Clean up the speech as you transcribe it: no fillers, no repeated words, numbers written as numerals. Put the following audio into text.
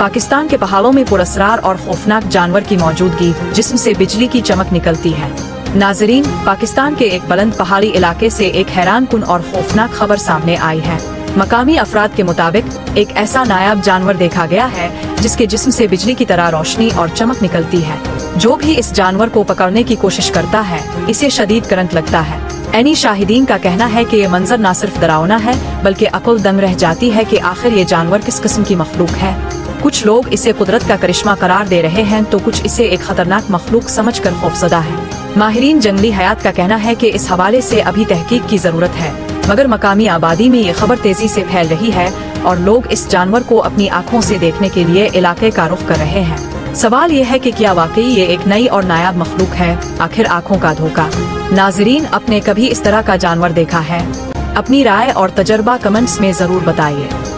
पाकिस्तान के पहाड़ों में पुरस्कार और खौफनाक जानवर की मौजूदगी, जिस्म से बिजली की चमक निकलती है। नाजरीन, पाकिस्तान के एक बुलंद पहाड़ी इलाके से एक हैरानकुन और खौफनाक खबर सामने आई है। मकामी अफराद के मुताबिक एक ऐसा नायाब जानवर देखा गया है जिसके जिस्म से बिजली की तरह रोशनी और चमक निकलती है। जो भी इस जानवर को पकड़ने की कोशिश करता है, इसे शदीद करंट लगता है। ऐनी शाहिदीन का कहना है कि ये मंजर न सिर्फ डरावना है, बल्कि अक्ल दंग रह जाती है कि आखिर ये जानवर किस किस्म की मखलूक है। कुछ लोग इसे कुदरत का करिश्मा करार दे रहे हैं, तो कुछ इसे एक खतरनाक मखलूक समझकर खौफजदा है। माहिरीन जंगली हयात का कहना है कि इस हवाले से अभी तहकीक की जरूरत है, मगर मकामी आबादी में ये खबर तेजी से फैल रही है और लोग इस जानवर को अपनी आँखों से देखने के लिए इलाके का रुख कर रहे हैं। सवाल ये है कि क्या वाकई ये एक नई और नायाब मखलूक है, आखिर आँखों का धोखा। नाजरीन, आपने कभी इस तरह का जानवर देखा है? अपनी राय और तजर्बा कमेंट्स में जरूर बताइए।